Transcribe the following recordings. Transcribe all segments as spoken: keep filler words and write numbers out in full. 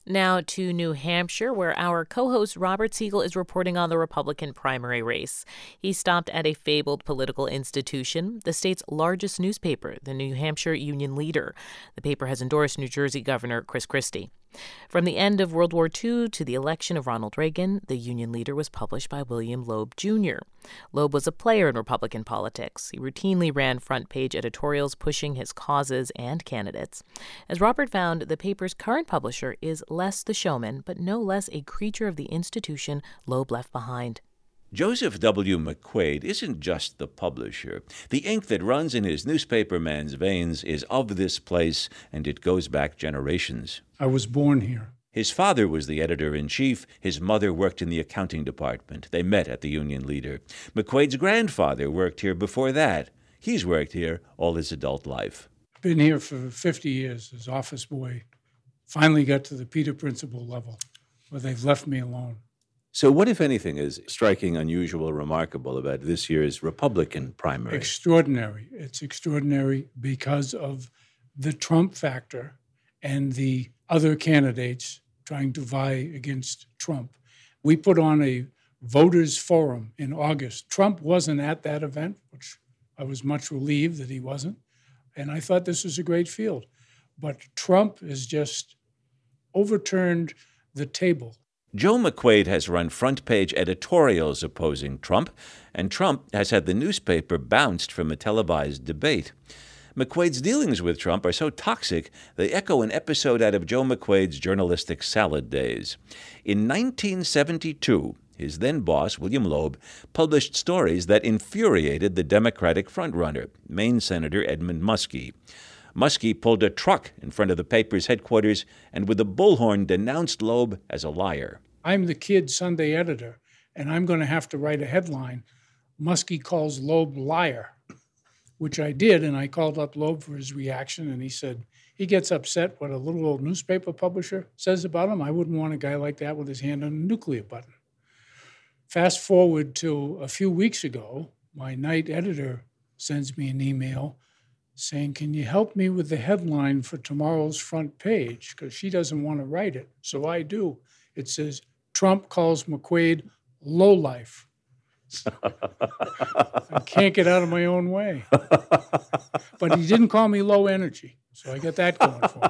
Now to New Hampshire, where our co-host Robert Siegel is reporting on the Republican primary race. He stopped at a fabled political institution, the state's largest newspaper, the New Hampshire Union Leader. The paper has endorsed New Jersey Governor Chris Christie. From the end of World War Two to the election of Ronald Reagan, the Union Leader was published by William Loeb, Junior Loeb was a player in Republican politics. He routinely ran front-page editorials pushing his causes and candidates. As Robert found, the paper's current publisher is less the showman, but no less a creature of the institution Loeb left behind. Joseph W. McQuaid isn't just the publisher. The ink that runs in his newspaperman's veins is of this place, and it goes back generations. I was born here. His father was the editor-in-chief. His mother worked in the accounting department. They met at the Union Leader. McQuaid's grandfather worked here before that. He's worked here all his adult life. Been here for fifty years as office boy. Finally got to the Peter Principal level, where they've left me alone. So what, if anything, is striking, unusual, remarkable about this year's Republican primary? Extraordinary. It's extraordinary because of the Trump factor and the other candidates trying to vie against Trump. We put on a voters forum in August. Trump wasn't at that event, which I was much relieved that he wasn't. And I thought this was a great field. But Trump has just overturned the table. Joe McQuaid has run front-page editorials opposing Trump, and Trump has had the newspaper bounced from a televised debate. McQuaid's dealings with Trump are so toxic, they echo an episode out of Joe McQuaid's journalistic salad days. In nineteen seventy-two, his then-boss, William Loeb, published stories that infuriated the Democratic frontrunner, Maine Senator Edmund Muskie. Muskie pulled a truck in front of the paper's headquarters and with a bullhorn denounced Loeb as a liar. I'm the kid Sunday editor, and I'm going to have to write a headline. Muskie calls Loeb liar, which I did, and I called up Loeb for his reaction, and he said he gets upset what a little old newspaper publisher says about him. I wouldn't want a guy like that with his hand on a nuclear button. Fast forward to a few weeks ago, my night editor sends me an email saying, can you help me with the headline for tomorrow's front page? Because she doesn't want to write it. So I do. It says, Trump calls McQuaid lowlife. I can't get out of my own way. But he didn't call me low energy. So I got that going for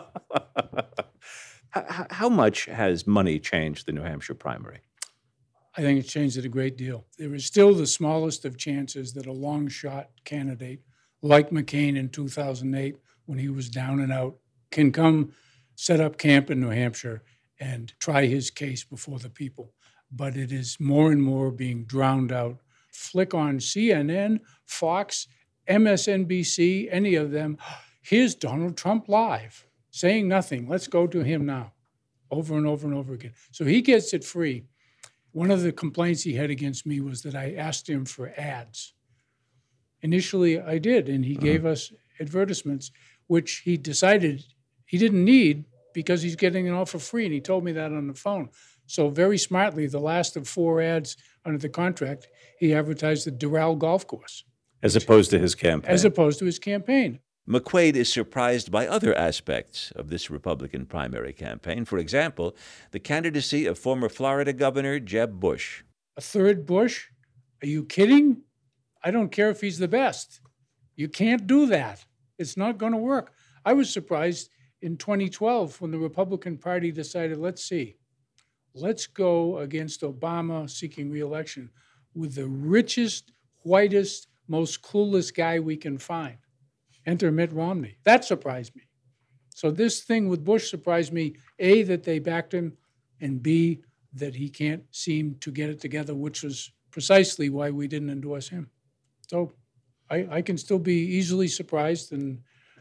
me. How, how much has money changed the New Hampshire primary? I think it's changed it a great deal. There is still the smallest of chances that a long shot candidate like McCain in two thousand eight, when he was down and out, can come set up camp in New Hampshire and try his case before the people. But it is more and more being drowned out. Flick on C N N, Fox, M S N B C, any of them. Here's Donald Trump live, saying nothing. Let's go to him now, over and over and over again. So he gets it free. One of the complaints he had against me was that I asked him for ads. Initially, I did, and he gave us advertisements, which he decided he didn't need because he's getting it all for free, and he told me that on the phone. So very smartly, the last of four ads under the contract, he advertised the Doral Golf Course. As opposed to his campaign. As opposed to his campaign. McQuaid is surprised by other aspects of this Republican primary campaign. For example, the candidacy of former Florida Governor Jeb Bush. A third Bush? Are you kidding? I don't care if he's the best. You can't do that. It's not going to work. I was surprised in twenty twelve when the Republican Party decided, let's see, let's go against Obama seeking re-election with the richest, whitest, most clueless guy we can find. Enter Mitt Romney. That surprised me. So this thing with Bush surprised me, A, that they backed him, and B, that he can't seem to get it together, which was precisely why we didn't endorse him. So I, I can still be easily surprised, and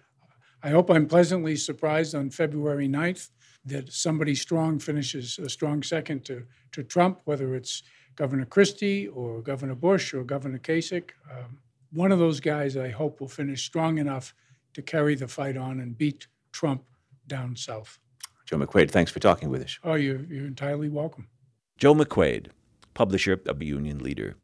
I hope I'm pleasantly surprised on February ninth that somebody strong finishes a strong second to, to Trump, whether it's Governor Christie or Governor Bush or Governor Kasich. Um, one of those guys I hope will finish strong enough to carry the fight on and beat Trump down south. Joe McQuaid, thanks for talking with us. Oh, you're, you're entirely welcome. Joe McQuaid, publisher of Union Leader.